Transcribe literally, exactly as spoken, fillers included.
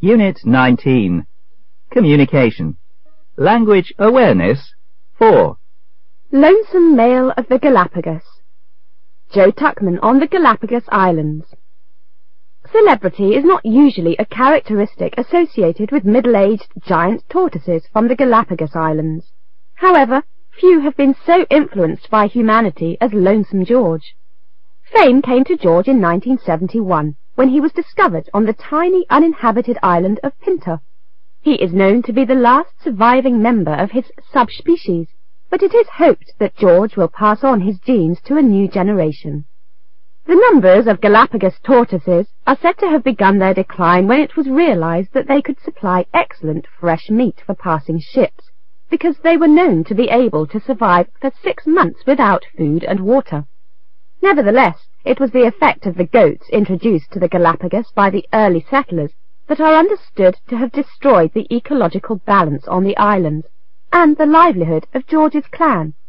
Unit nineteen. Communication. Language awareness. four. Lonesome Male of the Galapagos. Joe Tuckman on the Galapagos Islands. Celebrity is not usually a characteristic associated with middle-aged giant tortoises from the Galapagos Islands. However, few have been so influenced by humanity as Lonesome George. Fame came to George in nineteen seventy-one, when he was discovered on the tiny uninhabited island of Pinta. He is known to be the last surviving member of his subspecies, but it is hoped that George will pass on his genes to a new generation. The numbers of Galapagos tortoises are said to have begun their decline when it was realized that they could supply excellent fresh meat for passing ships, because they were known to be able to survive for six months without food and water. Nevertheless, it was the effect of the goats introduced to the Galapagos by the early settlers that are understood to have destroyed the ecological balance on the islands, and the livelihood of George's clan,